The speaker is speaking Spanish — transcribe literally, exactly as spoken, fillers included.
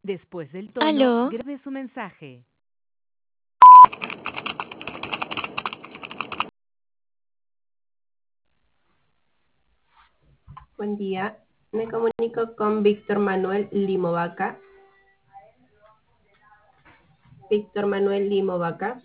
Después del tono, ¿Aló? grabe su mensaje. Buen día, me comunico con Víctor Manuel Limovaca. Víctor Manuel Limovaca.